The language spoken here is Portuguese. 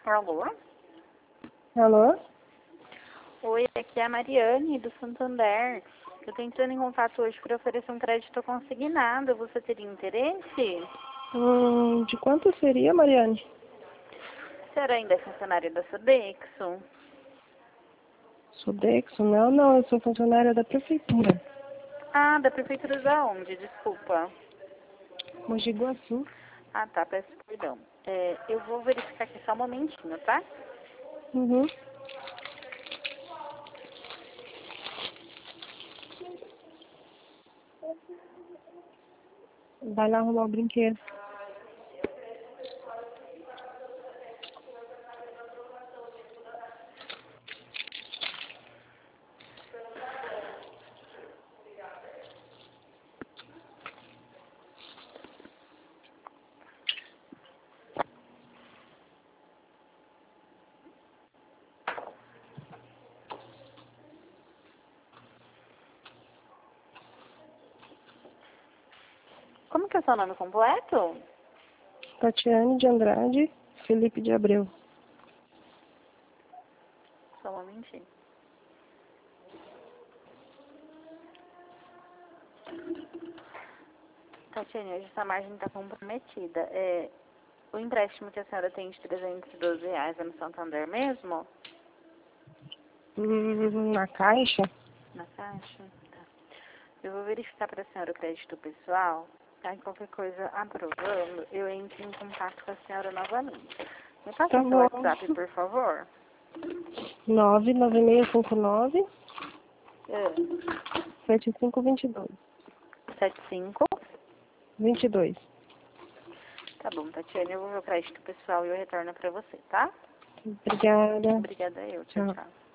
Alô? Alô? Oi, aqui é a Mariane, do Santander. Eu tô entrando em contato hoje para oferecer um crédito consignado. Você teria interesse? De quanto seria, Mariane? A senhora ainda é funcionária da Sodexo? Sodexo? Não, eu sou funcionária da prefeitura. Ah, da prefeitura da onde? Desculpa. Mogi Guaçu. Ah, tá, peço perdão. Eu vou verificar aqui só um momentinho, tá? Uhum. Vai lá arrumar o brinquedo. Como que é o seu nome completo? Tatiane de Andrade, Felipe de Abreu. Só um momentinho. Tatiane, hoje essa margem está comprometida. O empréstimo que a senhora tem de R$ 312 é no Santander mesmo? Na caixa? Na caixa? Tá. Eu vou verificar para a senhora o crédito pessoal. Tá? E qualquer coisa aprovando, eu entro em contato com a senhora novamente. Me passa Tá o seu bom. WhatsApp, por favor. 99659 É, 7522. 75. 22. Tá bom, Tatiana, eu vou ver o crédito pessoal e eu retorno para você, tá? Obrigada. Obrigada eu. Tchau, Tchau. tchau.